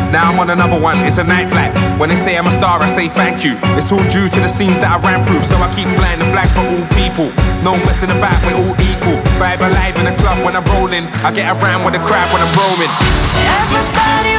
Now I'm on another one, it's a night flight. When they say I'm a star, I say thank you. It's all due to the scenes that I ran through, so I keep flying the flag for all people. No messing about, we're all equal. Vibe alive in the club when I'm rolling. I get around with the crowd when I'm roaming. Everybody